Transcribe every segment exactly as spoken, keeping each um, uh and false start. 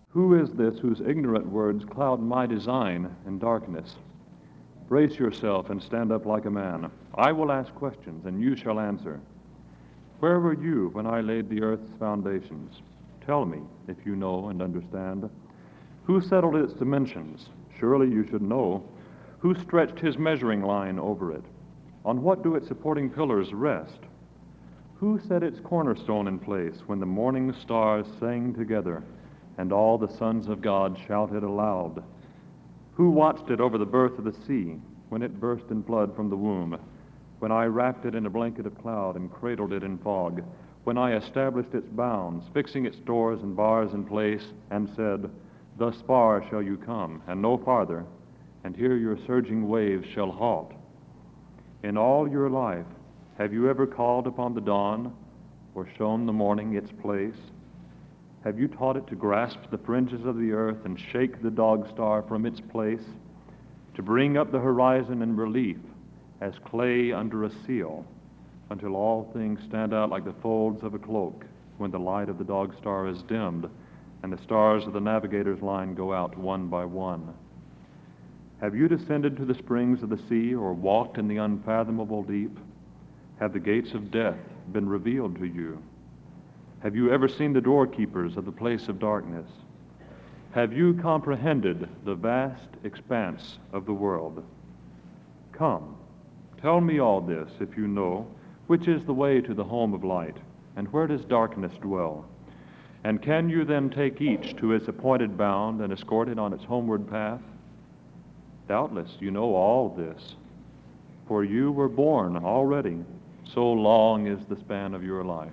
Who is this whose ignorant words cloud my design in darkness? Brace yourself and stand up like a man. I will ask questions, and you shall answer. Where were you when I laid the earth's foundations? Tell me, if you know and understand. Who settled its dimensions? Surely you should know. Who stretched his measuring line over it? On what do its supporting pillars rest? Who set its cornerstone in place when the morning stars sang together and all the sons of God shouted aloud? Who watched it over the birth of the sea when it burst in flood from the womb, when I wrapped it in a blanket of cloud and cradled it in fog, when I established its bounds, fixing its doors and bars in place, and said, Thus far shall you come, and no farther, and here your surging waves shall halt. In all your life, have you ever called upon the dawn, or shown the morning its place? Have you taught it to grasp the fringes of the earth and shake the dog star from its place, to bring up the horizon in relief as clay under a seal, until all things stand out like the folds of a cloak when the light of the dog star is dimmed and the stars of the navigator's line go out one by one? Have you descended to the springs of the sea or walked in the unfathomable deep? Have the gates of death been revealed to you? Have you ever seen the doorkeepers of the place of darkness? Have you comprehended the vast expanse of the world? Come, tell me all this, if you know, which is the way to the home of light, and where does darkness dwell? And can you then take each to its appointed bound and escort it on its homeward path? Doubtless you know all this, for you were born already, so long is the span of your life.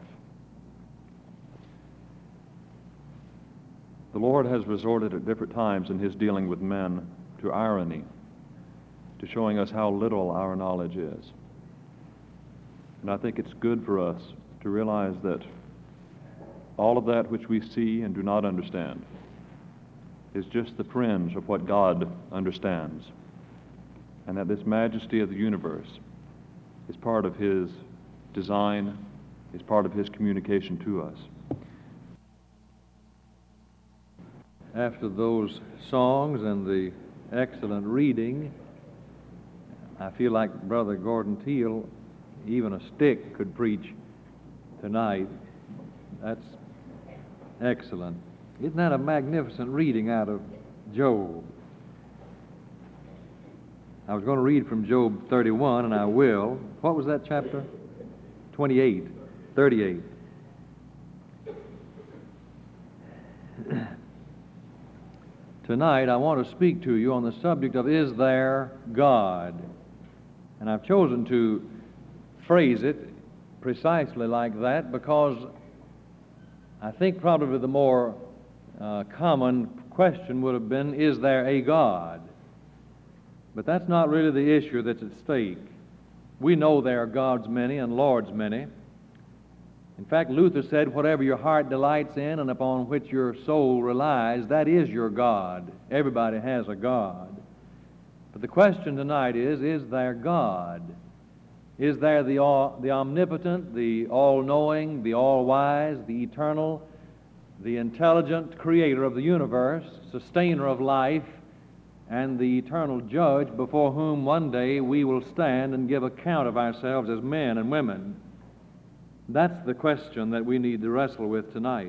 The Lord has resorted at different times in his dealing with men to irony, to showing us how little our knowledge is. And I think it's good for us to realize that all of that which we see and do not understand is just the fringe of what God understands, and that this majesty of the universe is part of his design, is part of his communication to us. After those songs and the excellent reading, I feel like Brother Gordon Teal, even a stick could preach tonight. That's excellent. Isn't that a magnificent reading out of Job? I was going to read from Job thirty-one, and I will. What was that chapter? twenty-eight, thirty-eight. Tonight I want to speak to you on the subject of, is there God? And I've chosen to phrase it precisely like that because I think probably the more uh, common question would have been, is there a God? But that's not really the issue that's at stake. We know there are gods many and lords many. In fact, Luther said, whatever your heart delights in and upon which your soul relies, that is your God. Everybody has a God. But the question tonight is, is there God? Is there the, all, the omnipotent, the all-knowing, the all-wise, the eternal, the intelligent creator of the universe, sustainer of life, and the eternal judge before whom one day we will stand and give account of ourselves as men and women? That's the question that we need to wrestle with tonight.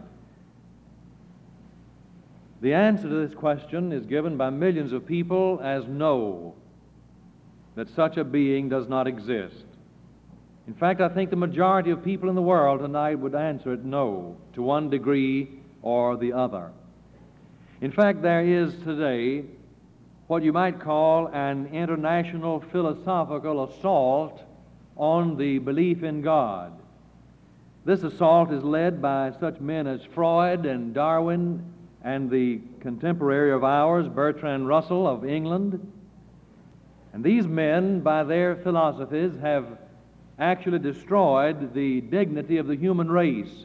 The answer to this question is given by millions of people as no, that such a being does not exist. In fact, I think the majority of people in the world tonight would answer it no, to one degree or the other. In fact, there is today what you might call an international philosophical assault on the belief in God. This assault is led by such men as Freud and Darwin and the contemporary of ours, Bertrand Russell of England. And these men, by their philosophies, have actually destroyed the dignity of the human race.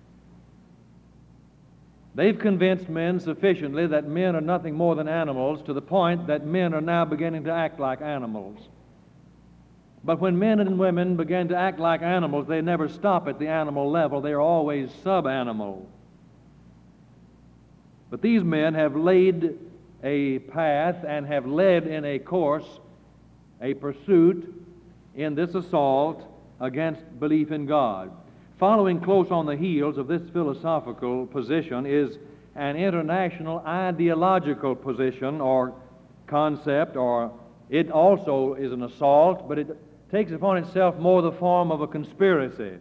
They've convinced men sufficiently that men are nothing more than animals, to the point that men are now beginning to act like animals. But when men and women begin to act like animals, they never stop at the animal level. They are always sub-animal. But these men have laid a path and have led in a course, a pursuit in this assault against belief in God. Following close on the heels of this philosophical position is an international ideological position or concept, or it also is an assault, but it takes upon itself more the form of a conspiracy.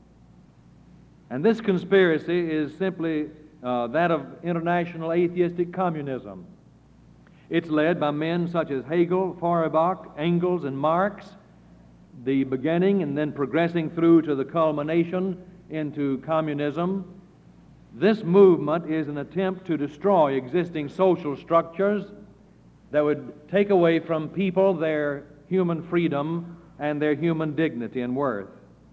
And this conspiracy is simply uh, that of international atheistic communism. It's led by men such as Hegel, Feuerbach, Engels, and Marx, the beginning and then progressing through to the culmination into communism. This movement is an attempt to destroy existing social structures that would take away from people their human freedom and their human dignity and worth.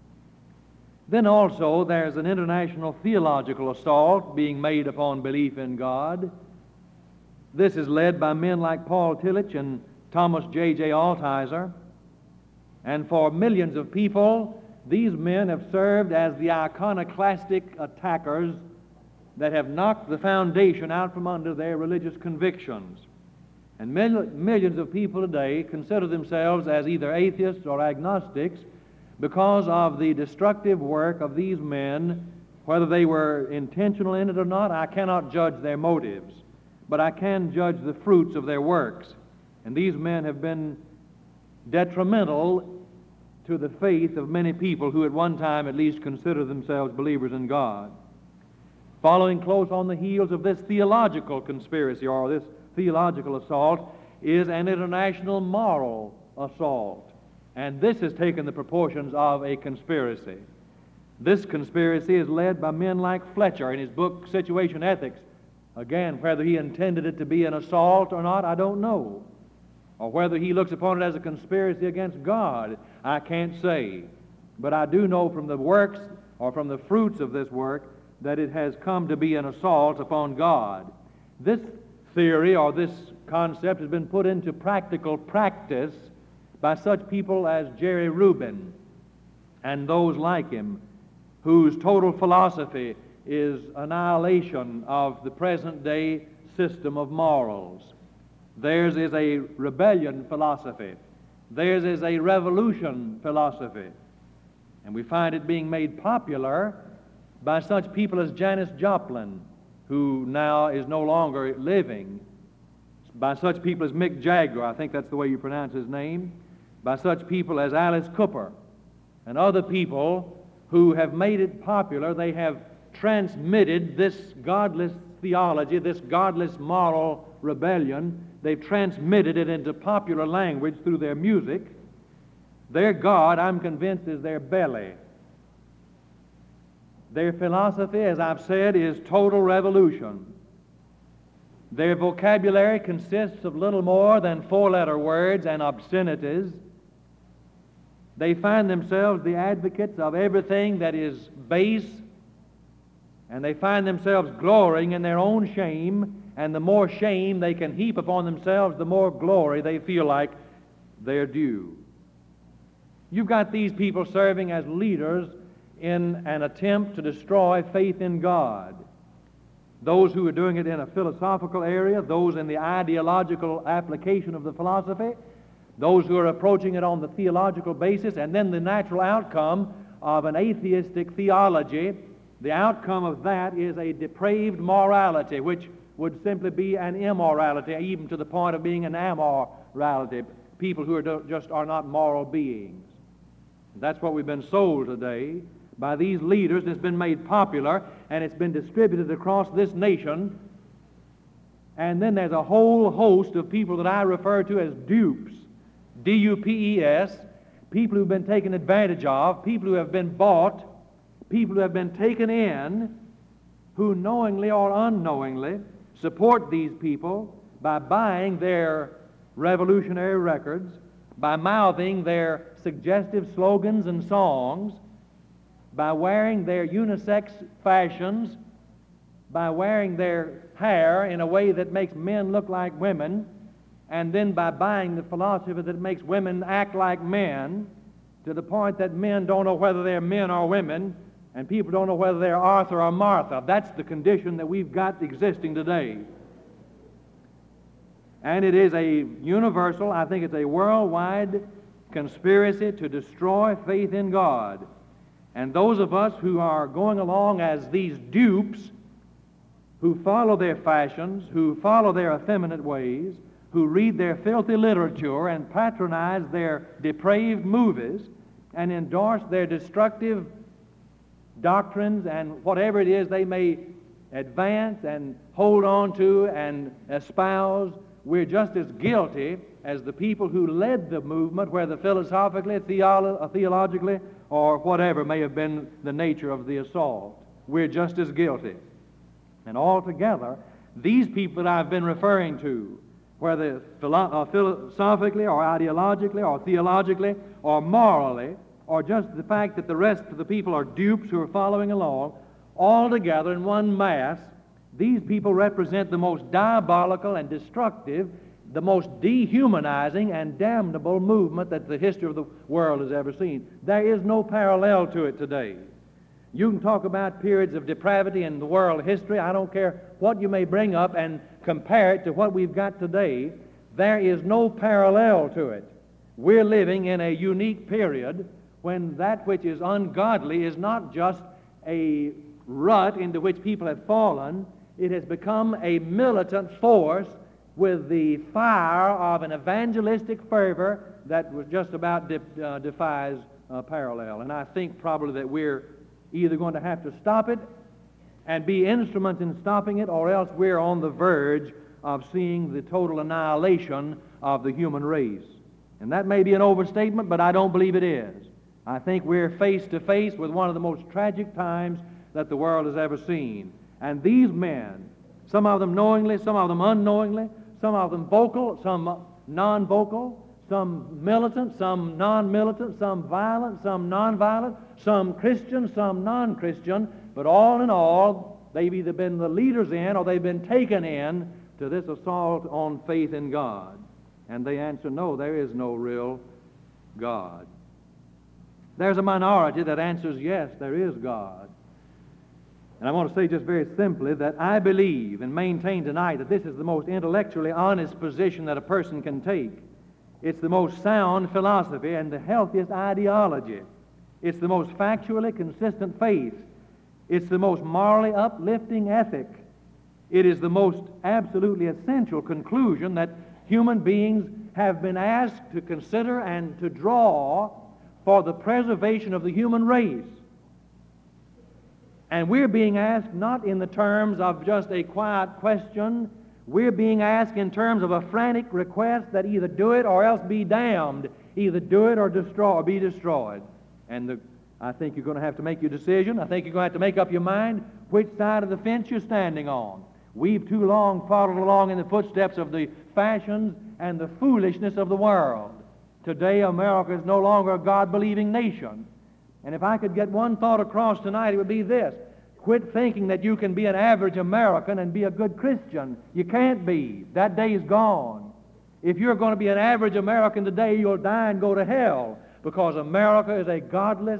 Then also there's an international theological assault being made upon belief in God. This is led by men like Paul Tillich and Thomas J J Altizer. And for millions of people, these men have served as the iconoclastic attackers that have knocked the foundation out from under their religious convictions. And mil- millions of people today consider themselves as either atheists or agnostics because of the destructive work of these men. Whether they were intentional in it or not, I cannot judge their motives, but I can judge the fruits of their works. And these men have been detrimental to the faith of many people who at one time at least considered themselves believers in God. Following close on the heels of this theological conspiracy or this theological assault is an international moral assault. And this has taken the proportions of a conspiracy. This conspiracy is led by men like Fletcher in his book Situation Ethics. Again, whether he intended it to be an assault or not, I don't know. Or whether he looks upon it as a conspiracy against God, I can't say. But I do know from the works or from the fruits of this work that it has come to be an assault upon God. This theory or this concept has been put into practical practice by such people as Jerry Rubin and those like him, whose total philosophy is annihilation of the present day system of morals. Theirs is a rebellion philosophy. Theirs is a revolution philosophy. And we find it being made popular by such people as Janis Joplin, who now is no longer living, by such people as Mick Jagger, I think that's the way you pronounce his name, by such people as Alice Cooper, and other people who have made it popular. They have transmitted this godless theology, this godless moral rebellion. They've transmitted it into popular language through their music. Their God, I'm convinced, is their belly. Their philosophy, as I've said, is total revolution. Their vocabulary consists of little more than four-letter words and obscenities. They find themselves the advocates of everything that is base, and they find themselves glorying in their own shame, and the more shame they can heap upon themselves, the more glory they feel like they're due. You've got these people serving as leaders in an attempt to destroy faith in God. Those who are doing it in a philosophical area, those in the ideological application of the philosophy, those who are approaching it on the theological basis, and then the natural outcome of an atheistic theology. The outcome of that is a depraved morality, which would simply be an immorality, even to the point of being an amorality. People who are just are not moral beings. That's what we've been sold today by these leaders. It's been made popular, and it's been distributed across this nation. And then there's a whole host of people that I refer to as dupes, D U P E S, people who've been taken advantage of, people who have been bought, people who have been taken in, who knowingly or unknowingly support these people by buying their revolutionary records, by mouthing their suggestive slogans and songs, by wearing their unisex fashions, by wearing their hair in a way that makes men look like women, and then by buying the philosophy that makes women act like men, to the point that men don't know whether they're men or women, And people don't know whether they're Arthur or Martha. That's the condition that we've got existing today. And it is a universal, I think it's a worldwide conspiracy to destroy faith in God. And those of us who are going along as these dupes, who follow their fashions, who follow their effeminate ways, who read their filthy literature and patronize their depraved movies and endorse their destructive doctrines and whatever it is they may advance and hold on to and espouse, we're just as guilty as the people who led the movement, whether philosophically, theolo- theologically, or whatever may have been the nature of the assault. We're just as guilty. And altogether, these people that I've been referring to, whether philo- uh, philosophically or ideologically or theologically or morally, or just the fact that the rest of the people are dupes who are following along, all together in one mass, these people represent the most diabolical and destructive, the most dehumanizing and damnable movement that the history of the world has ever seen. There is no parallel to it today. You can talk about periods of depravity in the world history. I don't care what you may bring up and compare it to what we've got today. There is no parallel to it. We're living in a unique period when that which is ungodly is not just a rut into which people have fallen. It has become a militant force with the fire of an evangelistic fervor that was just about de- uh, defies uh, parallel. And I think probably that we're either going to have to stop it and be instruments in stopping it, or else we're on the verge of seeing the total annihilation of the human race. And that may be an overstatement, but I don't believe it is. I think we're face to face with one of the most tragic times that the world has ever seen. And these men, some of them knowingly, some of them unknowingly, some of them vocal, some non-vocal, some militant, some non-militant, some violent, some non-violent, some Christian, some non-Christian, but all in all, they've either been the leaders in or they've been taken in to this assault on faith in God. And they answer, no, there is no real God. There's a minority that answers, yes, there is God. And I want to say just very simply that I believe and maintain tonight that this is the most intellectually honest position that a person can take. It's the most sound philosophy and the healthiest ideology. It's the most factually consistent faith. It's the most morally uplifting ethic. It is the most absolutely essential conclusion that human beings have been asked to consider and to draw for the preservation of the human race. And we're being asked not in the terms of just a quiet question. We're being asked in terms of a frantic request that either do it or else be damned. Either do it or destroy or be destroyed. And the, I think you're going to have to make your decision. I think you're going to have to make up your mind which side of the fence you're standing on. We've too long followed along in the footsteps of the fashions and the foolishness of the world. Today, America is no longer a God-believing nation. And if I could get one thought across tonight, it would be this. Quit thinking that you can be an average American and be a good Christian. You can't be. That day is gone. If you're going to be an average American today, you'll die and go to hell, because America is a godless,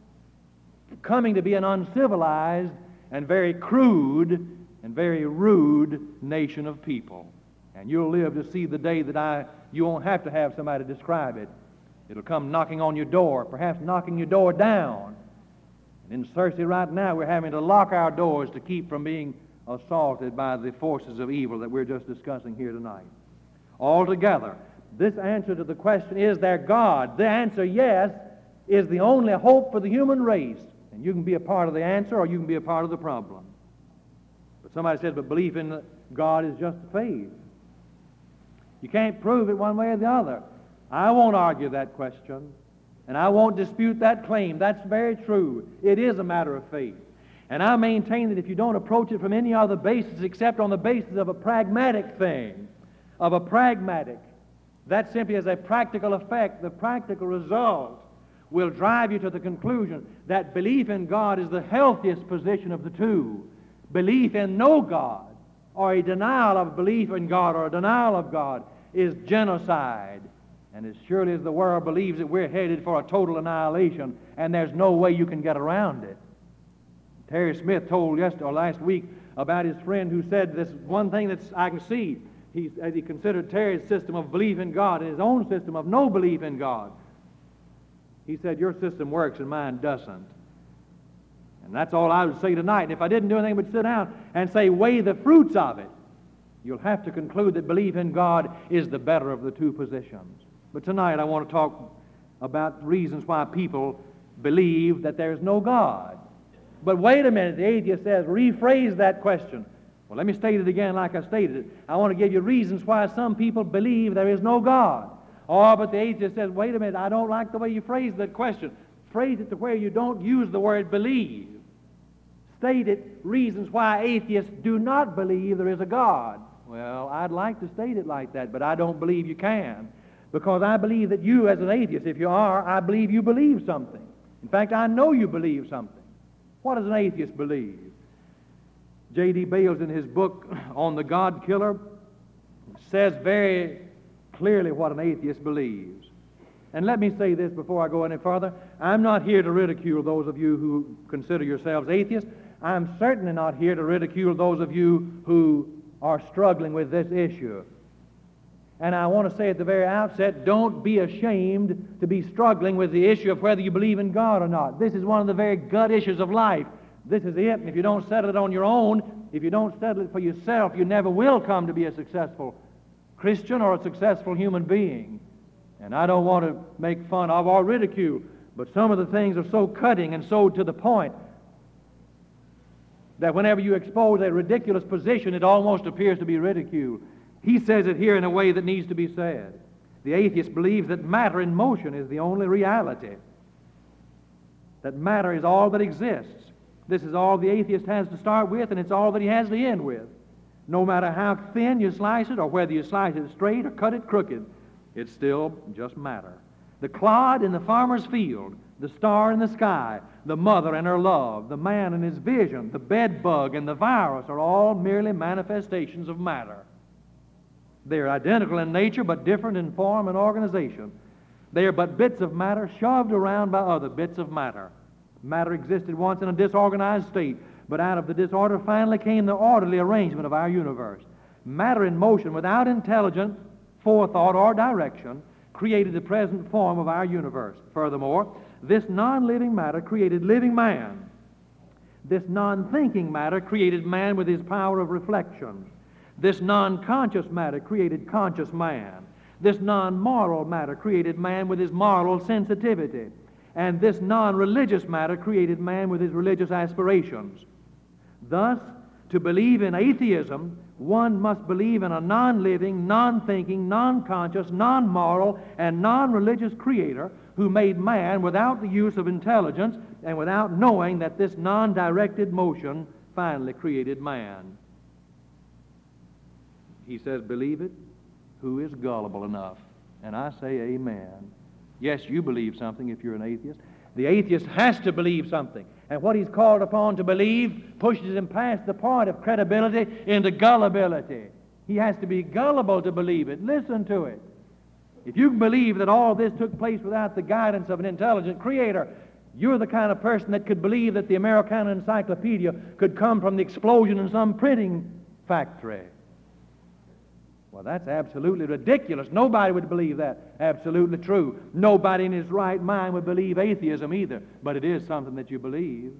coming to be an uncivilized and very crude and very rude nation of people. And you'll live to see the day that I, you won't have to have somebody describe it. It'll come knocking on your door, perhaps knocking your door down. And in Searcy right now, we're having to lock our doors to keep from being assaulted by the forces of evil that we're just discussing here tonight. Altogether, this answer to the question, is there God? The answer, yes, is the only hope for the human race. And you can be a part of the answer or you can be a part of the problem. But somebody says, but belief in God is just faith. You can't prove it one way or the other. I won't argue that question, and I won't dispute that claim. That's very true. It is a matter of faith. And I maintain that if you don't approach it from any other basis except on the basis of a pragmatic thing, of a pragmatic, that simply has a practical effect, the practical result will drive you to the conclusion that belief in God is the healthiest position of the two. Belief in no God, or a denial of belief in God, or a denial of God, is genocide. And as surely as the world believes that we're headed for a total annihilation, and there's no way you can get around it. Terry Smith told yesterday or last week about his friend who said this one thing that I can see. He, as he considered Terry's system of belief in God and his own system of no belief in God. He said, your system works and mine doesn't. And that's all I would say tonight. And if I didn't do anything but sit down and say, weigh the fruits of it, you'll have to conclude that belief in God is the better of the two positions. But tonight I want to talk about reasons why people believe that there's no God. But wait a minute, the atheist says, rephrase that question. Well, let me state it again like I stated it. I want to give you reasons why some people believe there is no God. Oh, but the atheist says, wait a minute, I don't like the way you phrase that question. Phrase it to where you don't use the word believe. State it, reasons why atheists do not believe there is a God. Well, I'd like to state it like that, but I don't believe you can. Because I believe that you as an atheist, if you are, I believe you believe something. In fact, I know you believe something. What does an atheist believe? J D Bales in his book on the God Killer says very clearly what an atheist believes. And let me say this before I go any further. I'm not here to ridicule those of you who consider yourselves atheists. I'm certainly not here to ridicule those of you who are struggling with this issue. And I want to say at the very outset, don't be ashamed to be struggling with the issue of whether you believe in God or not. This is one of the very gut issues of life. This is it, and if you don't settle it on your own, if you don't settle it for yourself, you never will come to be a successful Christian or a successful human being. And I don't want to make fun of or ridicule, but some of the things are so cutting and so to the point that whenever you expose a ridiculous position, it almost appears to be ridicule. He says it here in a way that needs to be said. The atheist believes that matter in motion is the only reality, that matter is all that exists. This is all the atheist has to start with, and it's all that he has to end with. No matter how thin you slice it, or whether you slice it straight or cut it crooked, it's still just matter. The clod in the farmer's field, the star in the sky, the mother and her love, the man and his vision, the bed bug and the virus are all merely manifestations of matter. They are identical in nature, but different in form and organization. They are but bits of matter shoved around by other bits of matter. Matter existed once in a disorganized state, but out of the disorder finally came the orderly arrangement of our universe. Matter in motion without intelligent forethought or direction created the present form of our universe. Furthermore, this non-living matter created living man. This non-thinking matter created man with his power of reflection. This non-conscious matter created conscious man. This non-moral matter created man with his moral sensitivity. And this non-religious matter created man with his religious aspirations. Thus, to believe in atheism, one must believe in a non-living, non-thinking, non-conscious, non-moral, and non-religious creator who made man without the use of intelligence and without knowing that this non-directed motion finally created man. He says, believe it, who is gullible enough? And I say amen. Yes, you believe something if you're an atheist. The atheist has to believe something. And what he's called upon to believe pushes him past the point of credibility into gullibility. He has to be gullible to believe it. Listen to it. If you believe that all this took place without the guidance of an intelligent creator, you're the kind of person that could believe that the Americana Encyclopedia could come from the explosion in some printing factory. Well, that's absolutely ridiculous. Nobody would believe that. Absolutely true. Nobody in his right mind would believe atheism either, but it is something that you believe.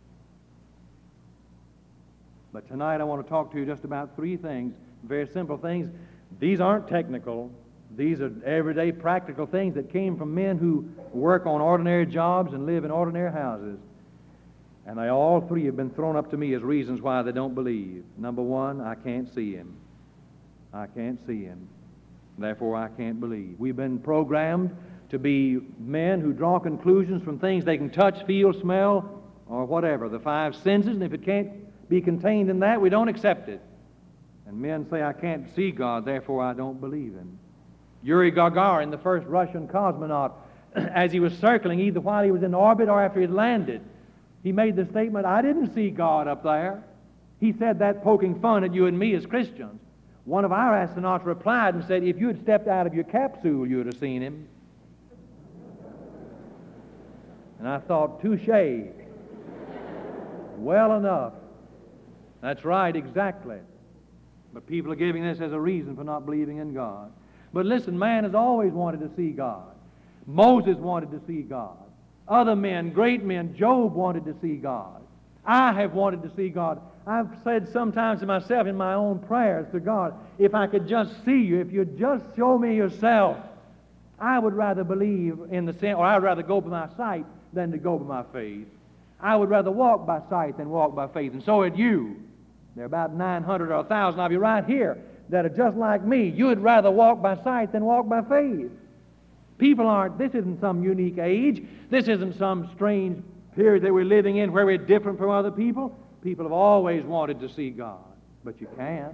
But tonight I want to talk to you just about three things, very simple things. These aren't technical. These are everyday practical things that came from men who work on ordinary jobs and live in ordinary houses. And they all three have been thrown up to me as reasons why they don't believe. Number one, I can't see him. I can't see him. Therefore, I can't believe. We've been programmed to be men who draw conclusions from things they can touch, feel, smell, or whatever, the five senses, and if it can't be contained in that, we don't accept it. And men say, I can't see God, therefore I don't believe him. Yuri Gagarin, the first Russian cosmonaut, as he was circling, either while he was in orbit or after he had landed, he made the statement, I didn't see God up there. He said that poking fun at you and me as Christians. One of our astronauts replied and said, if you had stepped out of your capsule, you would have seen him. And I thought, touche. well enough. That's right, exactly. But people are giving this as a reason for not believing in God. But listen, man has always wanted to see God. Moses wanted to see God. Other men, great men, Job wanted to see God. I have wanted to see God. I've said sometimes to myself in my own prayers to God, if I could just see you, if you'd just show me yourself, I would rather believe in the sin, or I'd rather go by my sight than to go by my faith. I would rather walk by sight than walk by faith. And so would you. There are about nine hundred or one thousand of you right here that are just like me. You would rather walk by sight than walk by faith. People aren't, this isn't some unique age. This isn't some strange period that we're living in where we're different from other people. People have always wanted to see God, but you can't.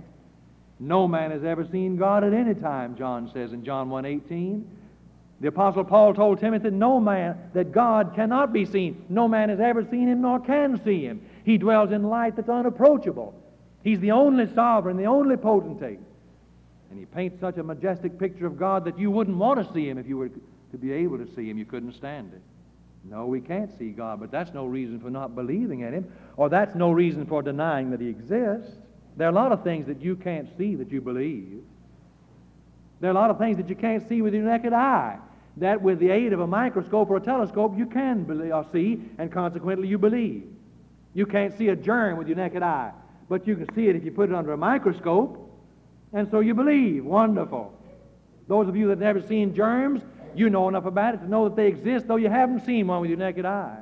No man has ever seen God at any time, John says in John one eighteen. The Apostle Paul told Timothy, no man, that God cannot be seen. No man has ever seen him nor can see him. He dwells in light that's unapproachable. He's the only sovereign, the only potentate. And he paints such a majestic picture of God that you wouldn't want to see him if you were to be able to see him. You couldn't stand it. No, we can't see God, but that's no reason for not believing in him, or that's no reason for denying that he exists. There are a lot of things that you can't see that you believe. There are a lot of things that you can't see with your naked eye, that with the aid of a microscope or a telescope you can believe, or see, and consequently you believe. You can't see a germ with your naked eye, but you can see it if you put it under a microscope, and so you believe. Wonderful. Those of you that have never seen germs, you know enough about it to know that they exist, though you haven't seen one with your naked eye.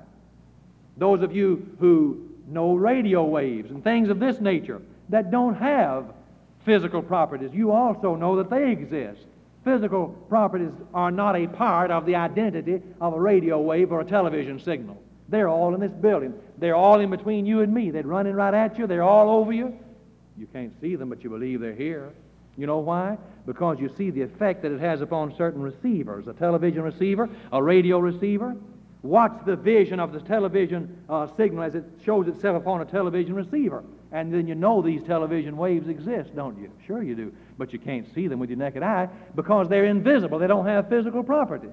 Those of you who know radio waves and things of this nature that don't have physical properties, you also know that they exist. Physical properties are not a part of the identity of a radio wave or a television signal. They're all in this building. They're all in between you and me. They're running right at you. They're all over you. You can't see them, but you believe they're here. You know why? Because you see the effect that it has upon certain receivers. A television receiver, a radio receiver. Watch the vision of the television uh, signal as it shows itself upon a television receiver. And then you know these television waves exist, don't you? Sure you do. But you can't see them with your naked eye because they're invisible. They don't have physical properties.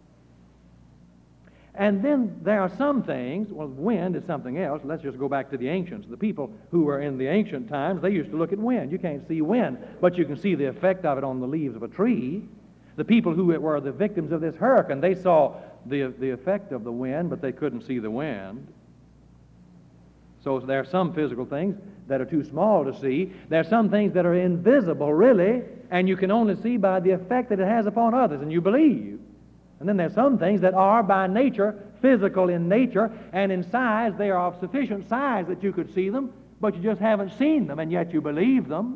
And then there are some things, well, wind is something else. Let's just go back to the ancients. The people who were in the ancient times, they used to look at wind. You can't see wind, but you can see the effect of it on the leaves of a tree. The people who were the victims of this hurricane, they saw the, the effect of the wind, but they couldn't see the wind. So there are some physical things that are too small to see. There are some things that are invisible, really, and you can only see by the effect that it has upon others, and you believe. And then there's some things that are by nature physical in nature, and in size they are of sufficient size that you could see them, but you just haven't seen them, and yet you believe them.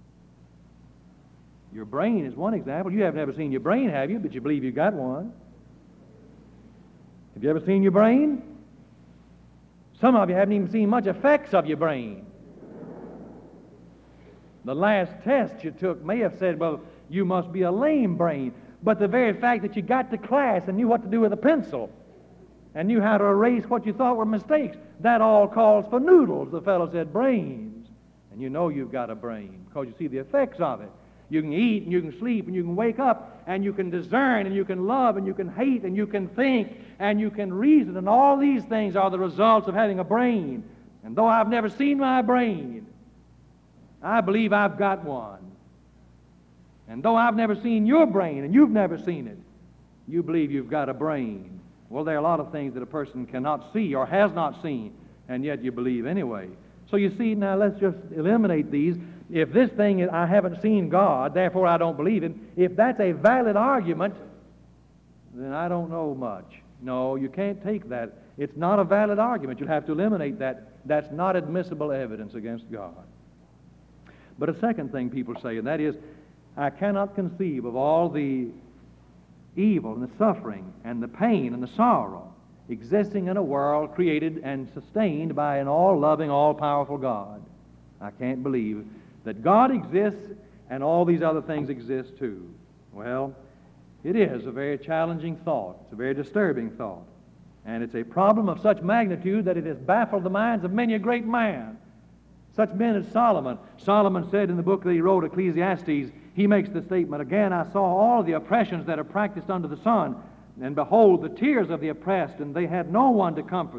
Your brain is one example. You haven't ever seen your brain, have you? But you believe you got one. Have you ever seen your brain? Some of you haven't even seen much effects of your brain. The last test you took may have said, well, you must be a lame brain. But the very fact that you got to class and knew what to do with a pencil and knew how to erase what you thought were mistakes, that all calls for noodles. The fellow said brains. And you know you've got a brain because you see the effects of it. You can eat and you can sleep and you can wake up and you can discern and you can love and you can hate and you can think and you can reason, and all these things are the results of having a brain. And though I've never seen my brain, I believe I've got one. And though I've never seen your brain and you've never seen it, you believe you've got a brain. Well, there are a lot of things that a person cannot see or has not seen, and yet you believe anyway. So you see, now let's just eliminate these. If this thing is, I haven't seen God, therefore I don't believe him, if that's a valid argument, then I don't know much. No, you can't take that. It's not a valid argument. You'll have to eliminate that. That's not admissible evidence against God. But a second thing people say, and that is, I cannot conceive of all the evil and the suffering and the pain and the sorrow existing in a world created and sustained by an all-loving, all-powerful God. I can't believe that God exists and all these other things exist too. Well, it is a very challenging thought. It's a very disturbing thought. And it's a problem of such magnitude that it has baffled the minds of many a great man. Such men as Solomon. Solomon said in the book that he wrote, Ecclesiastes, he makes the statement, again, I saw all the oppressions that are practiced under the sun, and behold, the tears of the oppressed, and they had no one to comfort them.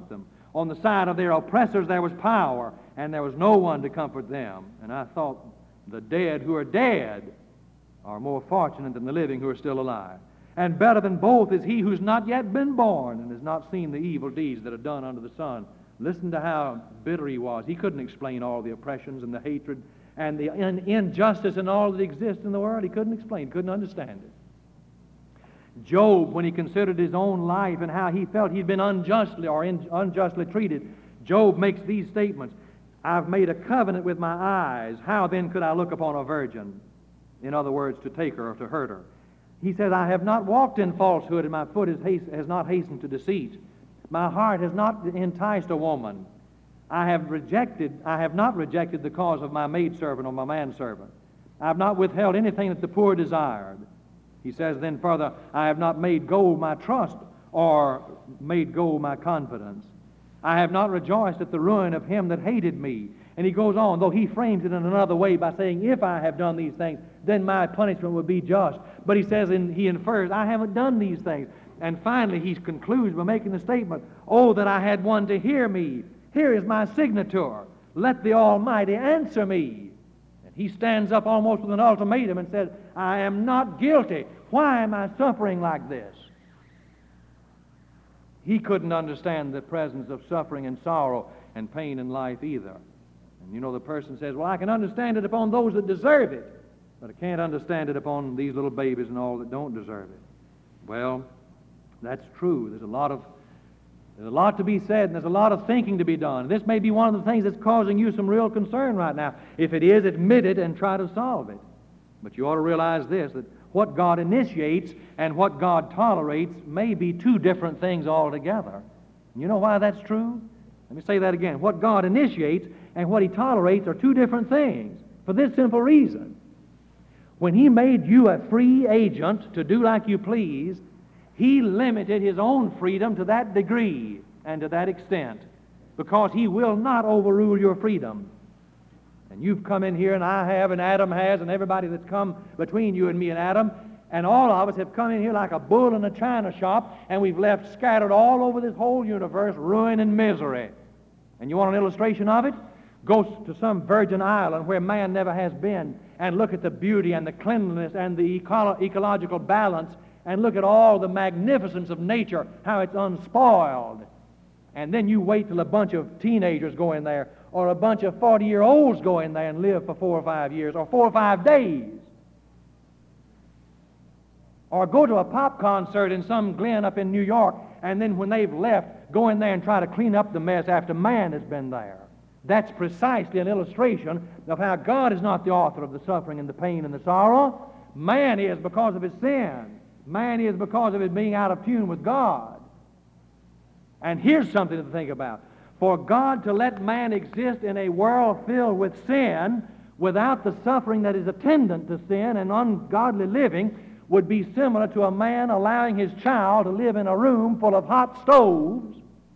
On the side of their oppressors there was power, and there was no one to comfort them. And I thought, the dead who are dead are more fortunate than the living who are still alive. And better than both is he who's not yet been born and has not seen the evil deeds that are done under the sun. Listen to how bitter he was. He couldn't explain all the oppressions and the hatred and the in- injustice and all that exists in the world. He couldn't explain, couldn't understand it. Job, when he considered his own life and how he felt he'd been unjustly or in, unjustly treated, Job makes these statements. I've made a covenant with my eyes. How then could I look upon a virgin? In other words, to take her or to hurt her. He says, I have not walked in falsehood, and my foot has, hast- has not hastened to deceit. My heart has not enticed a woman. I have rejected, I have not rejected the cause of my maidservant or my manservant. I have not withheld anything that the poor desired. He says then further, I have not made gold my trust or made gold my confidence. I have not rejoiced at the ruin of him that hated me. And he goes on, though he frames it in another way by saying, if I have done these things, then my punishment would be just. But he says, and he infers, I haven't done these things. And finally he concludes by making the statement, oh, that I had one to hear me. Here is my signature. Let the Almighty answer me. And he stands up almost with an ultimatum and says, I am not guilty. Why am I suffering like this? He couldn't understand the presence of suffering and sorrow and pain in life either. And you know, the person says, well, I can understand it upon those that deserve it, but I can't understand it upon these little babies and all that don't deserve it. Well, that's true. There's a lot of there's a lot to be said, and there's a lot of thinking to be done. This may be one of the things that's causing you some real concern right now. If it is, admit it and try to solve it. But you ought to realize this, that what God initiates and what God tolerates may be two different things altogether. You know why that's true? Let me say that again. What God initiates and what He tolerates are two different things, for this simple reason. When He made you a free agent to do like you please, He limited His own freedom to that degree and to that extent, because He will not overrule your freedom. And you've come in here, and I have, and Adam has, and everybody that's come between you and me and Adam, and all of us have come in here like a bull in a china shop, and we've left scattered all over this whole universe ruin and misery. And you want an illustration of it? Go to some virgin island where man never has been, and look at the beauty and the cleanliness and the eco- ecological balance, and look at all the magnificence of nature, how it's unspoiled. And then you wait till a bunch of teenagers go in there, or a bunch of forty-year-olds go in there and live for four or five years, or four or five days. Or go to a pop concert in some glen up in New York, and then when they've left, go in there and try to clean up the mess after man has been there. That's precisely an illustration of how God is not the author of the suffering and the pain and the sorrow. Man is because of his sin. Man is because of his being out of tune with God. And here's something to think about. For God to let man exist in a world filled with sin without the suffering that is attendant to sin and ungodly living would be similar to a man allowing his child to live in a room full of hot stoves,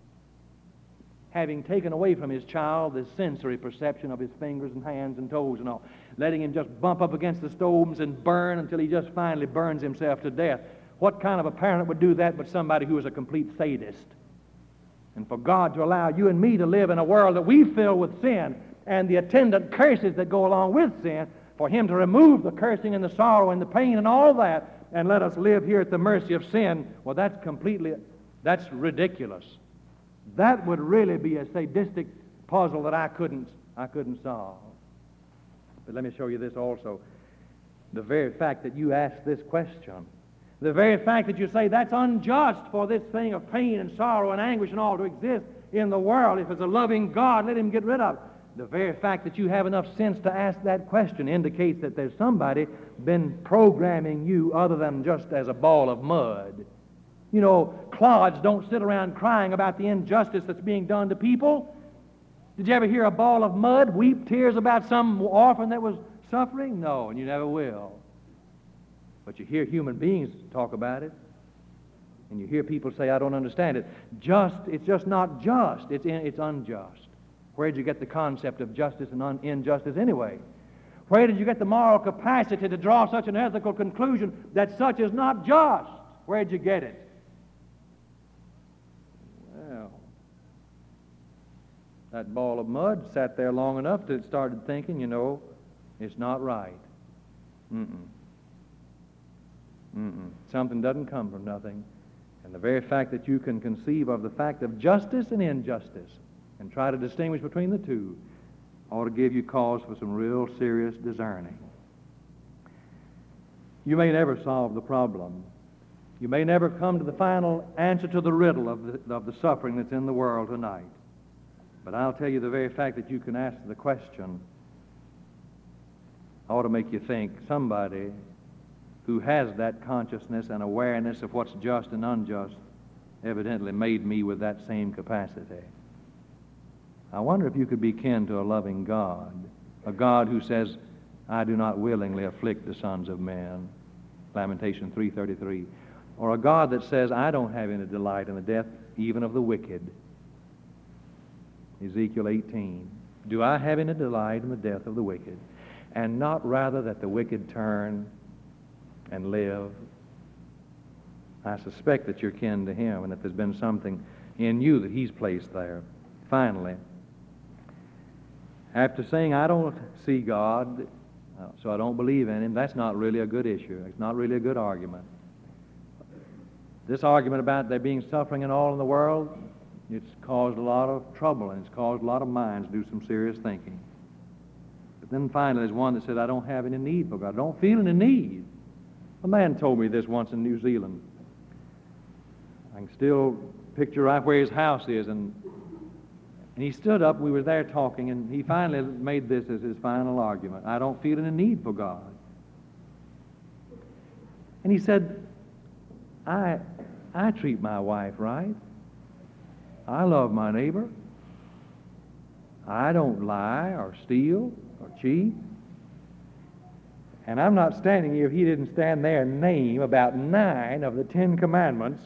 having taken away from his child the sensory perception of his fingers and hands and toes and all, letting him just bump up against the stoves and burn until he just finally burns himself to death. What kind of a parent would do that but somebody who is a complete sadist? And for God to allow you and me to live in a world that we fill with sin and the attendant curses that go along with sin, for Him to remove the cursing and the sorrow and the pain and all that and let us live here at the mercy of sin, well, that's completely, that's ridiculous. That would really be a sadistic puzzle that I couldn't, I couldn't solve. But let me show you this also. The very fact that you ask this question, the very fact that you say that's unjust for this thing of pain and sorrow and anguish and all to exist in the world, if it's a loving God, let Him get rid of it. The very fact that you have enough sense to ask that question indicates that there's somebody been programming you other than just as a ball of mud. You know, clods don't sit around crying about the injustice that's being done to people. Did you ever hear a ball of mud weep tears about some orphan that was suffering? No, and you never will. But you hear human beings talk about it, and you hear people say, I don't understand it. Just, it's just not just, it's, in, it's unjust. Where did you get the concept of justice and un- injustice anyway? Where did you get the moral capacity to draw such an ethical conclusion that such is not just? Where did you get it? Well, that ball of mud, sat there long enough till it started thinking, you know, it's not right. Mm-mm. Mm-mm. Something doesn't come from nothing. And the very fact that you can conceive of the fact of justice and injustice and try to distinguish between the two ought to give you cause for some real serious discerning. You may never solve the problem. You may never come to the final answer to the riddle of the, of the suffering that's in the world tonight. But I'll tell you, the very fact that you can ask the question ought to make you think somebody who has that consciousness and awareness of what's just and unjust evidently made me with that same capacity. I wonder if you could be kin to a loving God, a God who says, I do not willingly afflict the sons of men, Lamentation three thirty-three, or a God that says, I don't have any delight in the death even of the wicked, Ezekiel eighteen. Do I have any delight in the death of the wicked, and not rather that the wicked turn and live? I suspect that you're kin to him, and that there's been something in you that he's placed there. Finally, after saying, I don't see God, uh, so I don't believe in him, that's not really a good issue. It's not really a good argument. This argument about there being suffering and all in the world, it's caused a lot of trouble, and it's caused a lot of minds to do some serious thinking. But then finally, there's one that said, I don't have any need for God. I don't feel any need. A man told me this once in New Zealand. I can still picture right where his house is, and And he stood up, we were there talking, and he finally made this as his final argument. I don't feel any need for God. And he said, I, I treat my wife right. I love my neighbor. I don't lie or steal or cheat. And I'm not standing here if he didn't stand there and name about nine of the Ten Commandments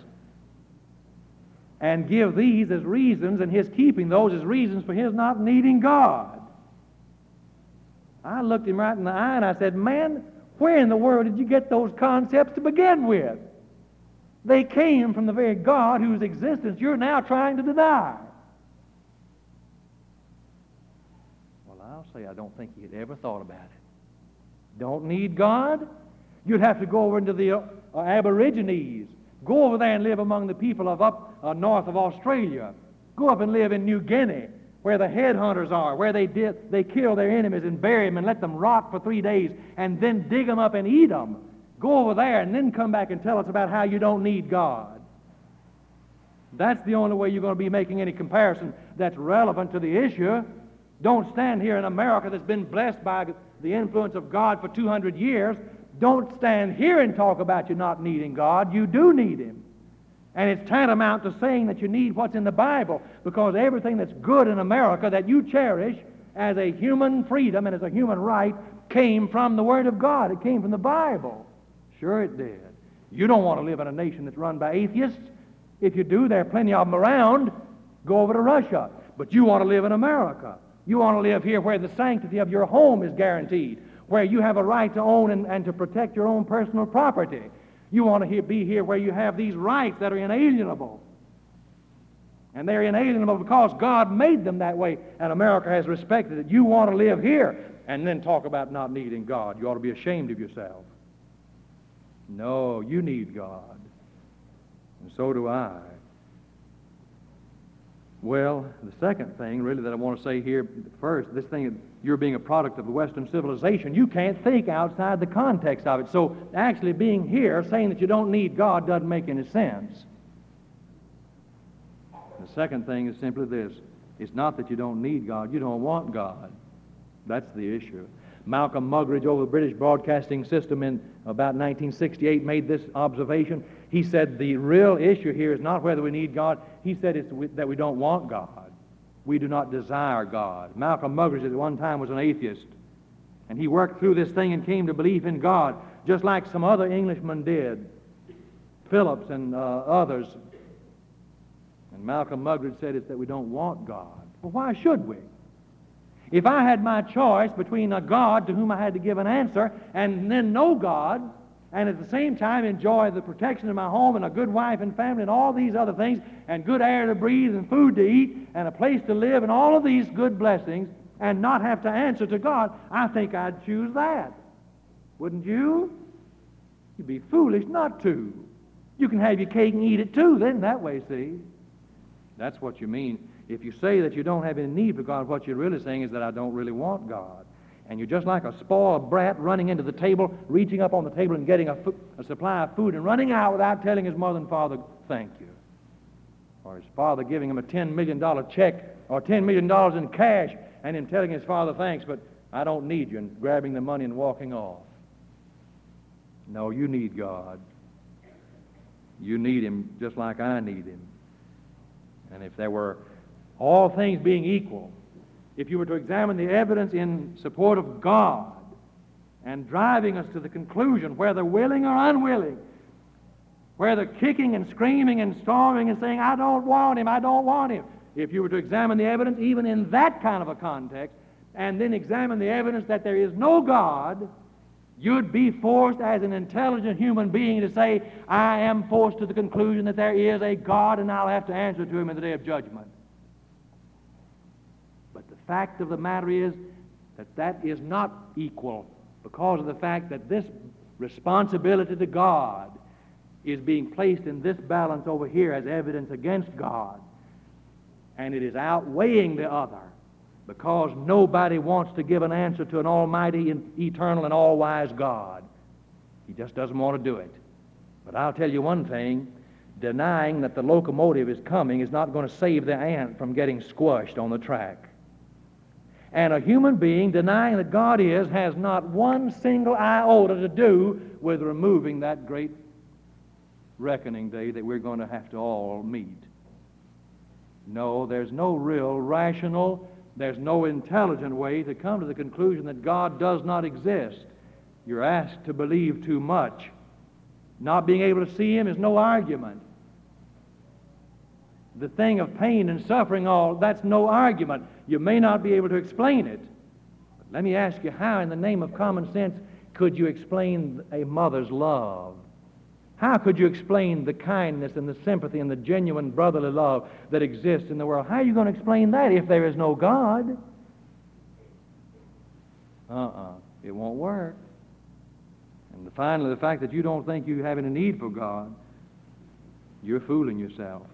and give these as reasons, and his keeping those as reasons for his not needing God. I looked him right in the eye and I said, man, where in the world did you get those concepts to begin with? They came from the very God whose existence you're now trying to deny. Well, I'll say I don't think he had ever thought about it. Don't need God? You'd have to go over into the uh, Aborigines. Go over there and live among the people of up uh, north of Australia. Go up and live in New Guinea, where the headhunters are, where they did they kill their enemies and bury them and let them rot for three days and then dig them up and eat them. Go over there and then come back and tell us about how you don't need God. That's the only way you're going to be making any comparison that's relevant to the issue. Don't stand here in America that's been blessed by the influence of God for two hundred years. Don't stand here and talk about you not needing God. You do need him. And it's tantamount to saying that you need what's in the Bible, because everything that's good in America that you cherish as a human freedom and as a human right came from the Word of God. It came from the Bible. Sure it did. You don't want to live in a nation that's run by atheists. If you do, there are plenty of them around. Go over to Russia. But you want to live in America. You want to live here where the sanctity of your home is guaranteed, where you have a right to own and, and to protect your own personal property. You want to he- be here where you have these rights that are inalienable. And they're inalienable because God made them that way, and America has respected it. You want to live here and then talk about not needing God. You ought to be ashamed of yourself. No, you need God. And so do I. Well, the second thing, really, that I want to say here first, this thing, you're being a product of the Western civilization. You can't think outside the context of it. So actually being here, saying that you don't need God, doesn't make any sense. The second thing is simply this. It's not that you don't need God. You don't want God. That's the issue. Malcolm Muggeridge over the British Broadcasting System in about nineteen sixty-eight made this observation. He said the real issue here is not whether we need God. He said it's that we don't want God. We do not desire God. Malcolm Muggeridge at one time was an atheist, and he worked through this thing and came to believe in God, just like some other Englishmen did, Phillips and uh, others. And Malcolm Muggeridge said it's that we don't want God. Well, why should we? If I had my choice between a God to whom I had to give an answer and then no God, and at the same time enjoy the protection of my home and a good wife and family and all these other things, and good air to breathe and food to eat and a place to live and all of these good blessings, and not have to answer to God, I think I'd choose that. Wouldn't you? You'd be foolish not to. You can have your cake and eat it too, then that way, see? That's what you mean. If you say that you don't have any need for God, what you're really saying is that I don't really want God. And you're just like a spoiled brat running into the table, reaching up on the table and getting a, fu- a supply of food and running out without telling his mother and father, thank you. Or his father giving him a ten million dollars check or ten million dollars in cash and him telling his father, thanks, but I don't need you, and grabbing the money and walking off. No, you need God. You need him just like I need him. And if there were all things being equal, if you were to examine the evidence in support of God and driving us to the conclusion, whether willing or unwilling, whether kicking and screaming and storming and saying, I don't want him, I don't want him, if you were to examine the evidence even in that kind of a context, and then examine the evidence that there is no God, you'd be forced as an intelligent human being to say, I am forced to the conclusion that there is a God and I'll have to answer to him in the day of judgment. But the fact of the matter is that that is not equal because of the fact that this responsibility to God is being placed in this balance over here as evidence against God. And it is outweighing the other because nobody wants to give an answer to an almighty and eternal and all-wise God. He just doesn't want to do it. But I'll tell you one thing, denying that the locomotive is coming is not going to save the ant from getting squashed on the track. And a human being denying that God is has not one single iota to do with removing that great reckoning day that we're going to have to all meet. No, there's no real rational, there's no intelligent way to come to the conclusion that God does not exist. You're asked to believe too much. Not being able to see him is no argument. The thing of pain and suffering, all that's no argument. You may not be able to explain it. But let me ask you, how in the name of common sense could you explain a mother's love? How could you explain the kindness and the sympathy and the genuine brotherly love that exists in the world? How are you going to explain that if there is no God? Uh-uh. It won't work. And finally, the fact that you don't think you have any need for God, you're fooling yourself.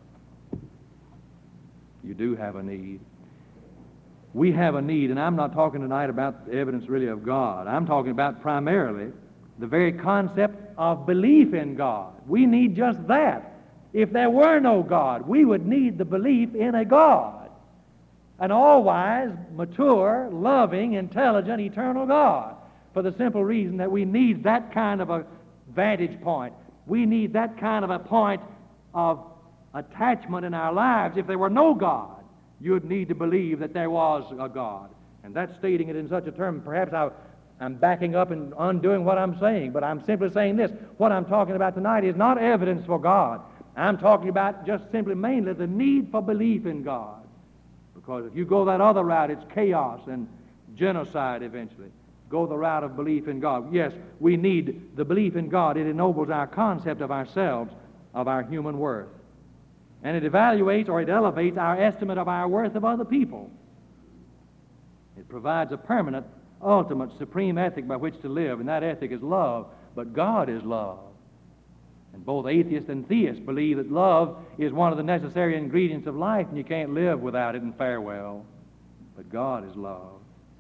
You do have a need. We have a need, and I'm not talking tonight about the evidence really of God. I'm talking about primarily the very concept of belief in God. We need just that. If there were no God, we would need the belief in a God, an all-wise, mature, loving, intelligent, eternal God, for the simple reason that we need that kind of a vantage point. We need that kind of a point of attachment in our lives. If there were no God, you'd need to believe that there was a God. And that's stating it in such a term. Perhaps I, I'm backing up and undoing what I'm saying, but I'm simply saying this. What I'm talking about tonight is not evidence for God. I'm talking about just simply mainly the need for belief in God. Because if you go that other route, it's chaos and genocide eventually. Go the route of belief in God. Yes, we need the belief in God. It ennobles our concept of ourselves, of our human worth. And it evaluates or it elevates our estimate of our worth of other people. It provides a permanent, ultimate, supreme ethic by which to live, and that ethic is love. But God is love. And both atheists and theists believe that love is one of the necessary ingredients of life, and you can't live without it and fare well. But God is love.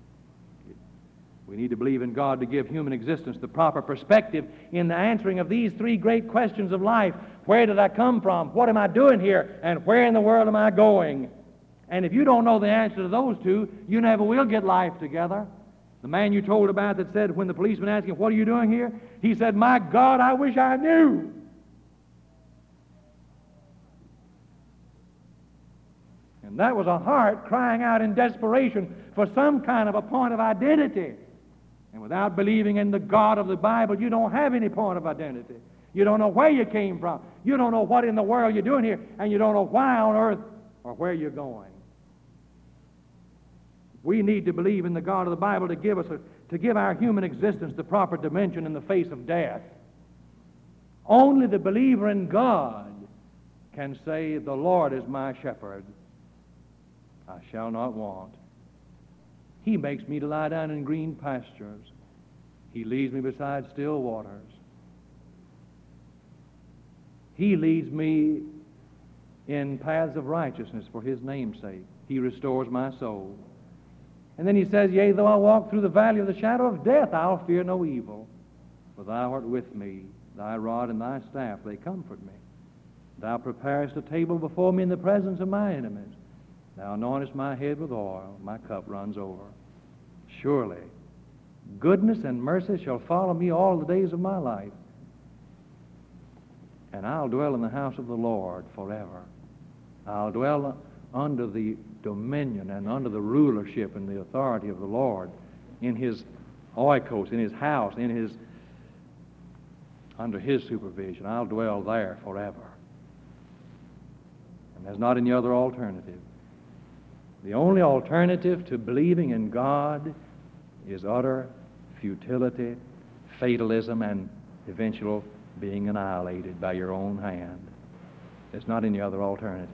We need to believe in God to give human existence the proper perspective in the answering of these three great questions of life. Where did I come from? What am I doing here? And where in the world am I going? And if you don't know the answer to those two, you never will get life together. The man you told about that said when the policeman asked him, what are you doing here? He said, my God, I wish I knew. And that was a heart crying out in desperation for some kind of a point of identity. And without believing in the God of the Bible, you don't have any point of identity. You don't know where you came from. You don't know what in the world you're doing here. And you don't know why on earth or where you're going. We need to believe in the God of the Bible to give us a, to give our human existence the proper dimension in the face of death. Only the believer in God can say, the Lord is my shepherd, I shall not want. He makes me to lie down in green pastures. He leads me beside still waters. He leads me in paths of righteousness for his name's sake. He restores my soul. And then he says, yea, though I walk through the valley of the shadow of death, I'll fear no evil, for thou art with me. Thy rod and thy staff, they comfort me. Thou preparest a table before me in the presence of my enemies. Thou anointest my head with oil, my cup runs over. Surely, goodness and mercy shall follow me all the days of my life, and I'll dwell in the house of the Lord forever. I'll dwell under the dominion and under the rulership and the authority of the Lord, in his oikos, in his house, in his, under his supervision. I'll dwell there forever. And there's not any other alternative. The only alternative to believing in God is utter futility, fatalism, and eventual being annihilated by your own hand. There's not any other alternative.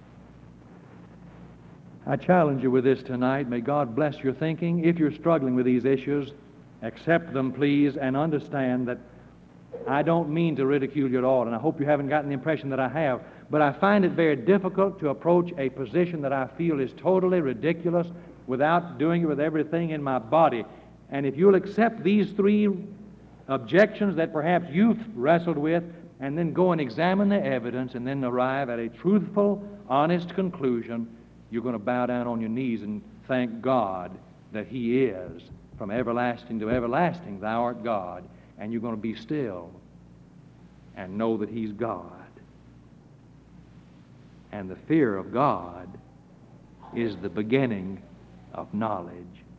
I challenge you with this tonight. May God bless your thinking. If you're struggling with these issues, accept them, please, and understand that I don't mean to ridicule you at all, and I hope you haven't gotten the impression that I have, but I find it very difficult to approach a position that I feel is totally ridiculous without doing it with everything in my body. And if you'll accept these three objections that perhaps you've wrestled with, and then go and examine the evidence, and then arrive at a truthful, honest conclusion, you're going to bow down on your knees and thank God that he is, from everlasting to everlasting, thou art God. And you're going to be still and know that he's God. And the fear of God is the beginning of knowledge.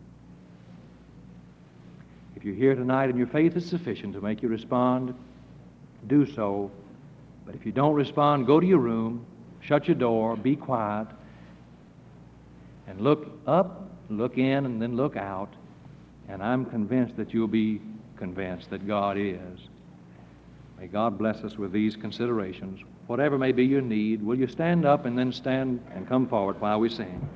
If you're here tonight and your faith is sufficient to make you respond, do so. But if you don't respond, go to your room, shut your door, be quiet, and look up, look in, and then look out. And I'm convinced that you'll be convinced that God is. May God bless us with these considerations. Whatever may be your need, will you stand up and then stand and come forward while we sing?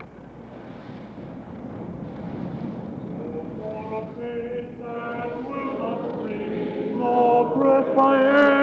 Press my hand.